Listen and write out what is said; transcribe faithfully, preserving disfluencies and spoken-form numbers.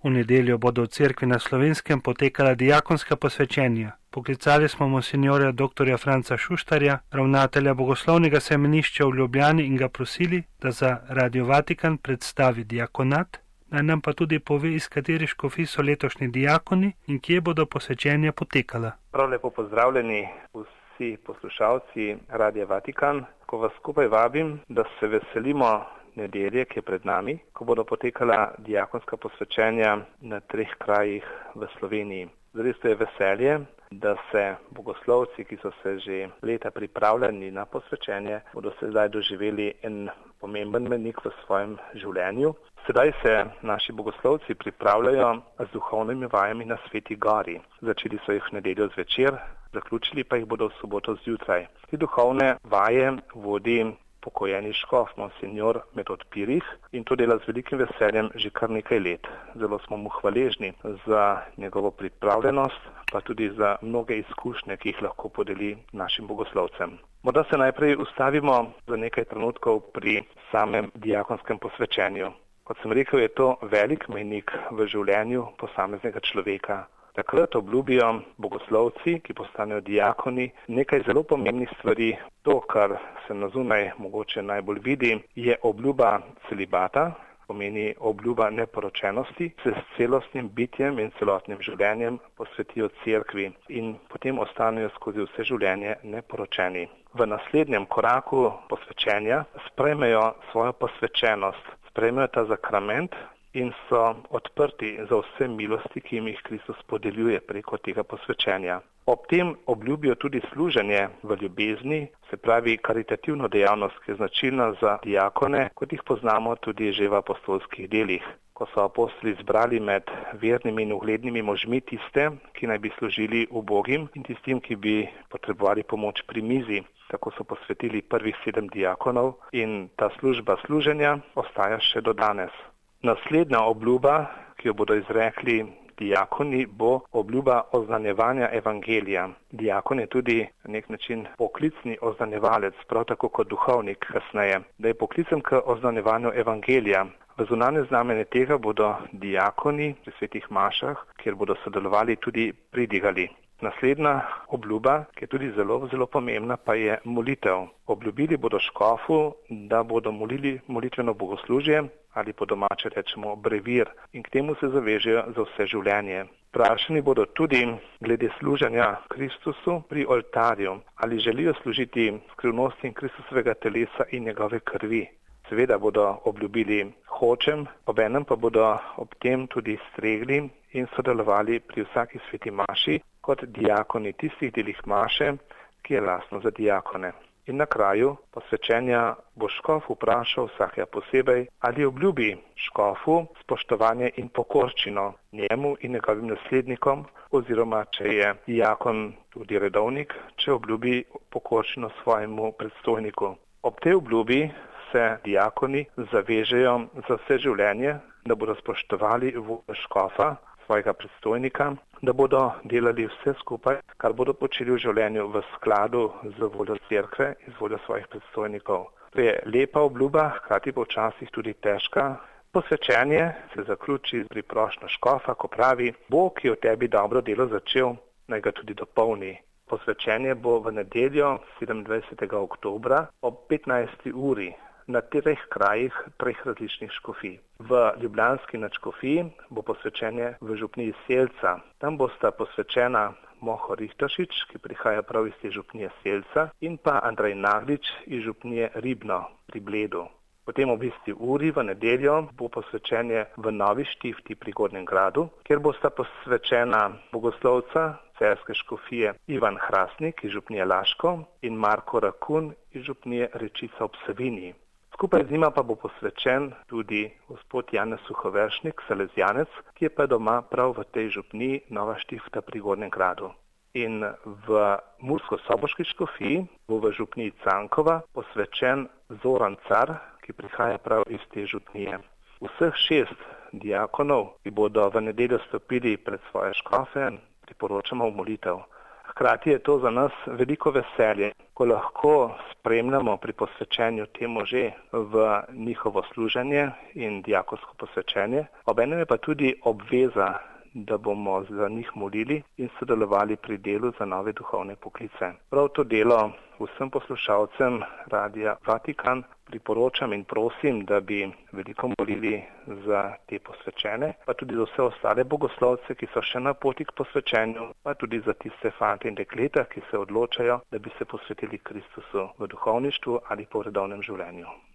V nedeljo bodo v cerkvi na Slovenskem potekala diakonska posvečenja. Poklicali smo monsinjorja dr. Franca Šuštarja, ravnatelja bogoslovnega semenišča v Ljubljani, in ga prosili, da za Radio Vatikan predstavi diakonat, naj nam pa tudi pove, iz katerih škofij so letošnji diakoni in kje bodo posvečenja potekala. Prav lepo pozdravljeni vsi poslušalci Radia Vatikan, ko vas skupaj vabim, da se veselimo nedelje, ki je pred nami, ko bodo potekala diakonska posvečenja na treh krajih v Sloveniji. Zares to je veselje, da se bogoslovci, ki so se že leta pripravljali na posvečenje, bodo se zdaj doživeli en pomemben mejnik v svojem življenju. Sedaj se naši bogoslovci pripravljajo z duhovnimi vajami na Sveti Gori. Začeli so jih v nedeljo zvečer, zaključili pa jih bodo v soboto zjutraj. Te duhovne vaje vodi pokojeni škof monsinjor Metod Pirih in to dela z velikim veseljem že kar nekaj let. Zelo smo mu hvaležni za njegovo pripravljenost, pa tudi za mnoge izkušnje, ki jih lahko podeli našim bogoslovcem. Morda se najprej ustavimo za nekaj trenutkov pri samem diakonskem posvečenju. Kot sem rekel, je to velik mejnik v življenju posameznega človeka. Takrat obljubijo bogoslovci, ki postanejo diakoni, nekaj zelo pomembnih stvari. To, kar se na zunaj mogoče najbolj vidi, je obljuba celibata, pomeni obljuba neporočenosti, se s celostnim bitjem in celotnim življenjem posvetijo cerkvi in potem ostanejo skozi vse življenje neporočeni. V naslednjem koraku posvečenja sprejmejo svojo posvečenost, sprejmejo ta sakrament in so odprti za vse milosti, ki jim jih Kristus podeljuje preko tega posvečenja. Ob tem obljubijo tudi služenje v ljubezni, se pravi karitativno dejavnost, ki je značilna za diakone, kot jih poznamo tudi že v apostolskih delih. Ko so apostoli zbrali med vernimi in uglednimi možmi tiste, ki naj bi služili ubogim in tistim, ki bi potrebovali pomoč pri mizi. Tako so posvetili prvih sedem diakonov in ta služba služenja ostaja še do danes. Naslednja obljuba, ki jo bodo izrekli diakoni, bo obljuba oznanjevanja evangelija. Diakon je tudi na nek način poklicni oznanjevalec, prav tako kot duhovnik kasneje, da je poklicen k oznanjevanju evangelija. V zunanje znamenje tega bodo diakoni pri svetih mašah, kjer bodo sodelovali, tudi pridigali. Naslednja obljuba, ki je tudi zelo, zelo pomembna, pa je molitev. Obljubili bodo škofu, da bodo molili molitveno bogoslužje, ali po domače rečemo brevir, in k temu se zavežejo za vse življenje. Vprašani bodo tudi glede služenja Kristusu pri oltarju, ali želijo služiti skrivnosti Kristusovega telesa in njegove krvi. Seveda bodo obljubili hočem, obenem pa bodo ob tem tudi stregli in sodelovali pri vsaki sveti maši kot diakoni tistih delih maše, ki je lastno za diakone. In na kraju posvečenja bo škof vprašal vsakega posebej, ali obljubi škofu spoštovanje in pokorščino njemu in njegovim naslednikom, oziroma če je diakon tudi redovnik, če obljubi pokorščino svojemu predstojniku. Ob tej obljubi se diakoni zavežejo za vse življenje, da bodo spoštovali voljo škofa, svojega predstojnika, da bodo delali vse skupaj, kar bodo počeli v življenju v skladu z voljo cerkve in z voljo svojih predstojnikov. To je lepa obljuba, hkrati pa včasih tudi težka. Posvečenje se zaključi pri prošnjo škofa, ko pravi: Bog, ki je v tebi dobro delo začel, naj ga tudi dopolni. Posvečenje bo v nedeljo sedemindvajsetega oktobra ob petnajsti uri na treh krajih, treh različnih škofij. V ljubljanski nadškofiji bo posvečenje v župniji Selca. Tam bosta posvečena Moho Rihtošič, ki prihaja prav iz te župnije Selca, in pa Andrej Naglič iz župnije Ribno pri Bledu. Potem ob isti uri v nedeljo bo posvečenje v Novi Štifti pri Gornjem Gradu, kjer bosta posvečena bogoslovca celjske škofije Ivan Hrastnik iz župnije Laško in Marko Rakun iz župnije Rečica ob Savinji. Skupaj z njima pa bo posvečen tudi gospod Janez Suhovršnik, salezijanec, ki je pa doma prav v tej župniji Nova Štifta pri Gornjem Gradu. In v Mursko-Soboški škofiji bo v župniji Cankova posvečen Zoran Car, ki prihaja prav iz te župnije. Vseh šest diakonov, ki bodo v nedeljo stopili pred svoje škofe, priporočamo v molitev. Hkrati je to za nas veliko veselje, ko lahko spremljamo pri posvečenju te može v njihovo služenje in diakonsko posvečenje. Obenem je pa tudi obveza, da bomo za njih molili in sodelovali pri delu za nove duhovne poklice. Prav to delo vsem poslušalcem Radia Vatikan priporočam in prosim, da bi veliko molili za te posvečene, pa tudi za vse ostale bogoslovce, ki so še na poti k posvečenju, pa tudi za tiste fante in dekleta, ki se odločajo, da bi se posvetili Kristusu v duhovništvu ali po redovnem življenju.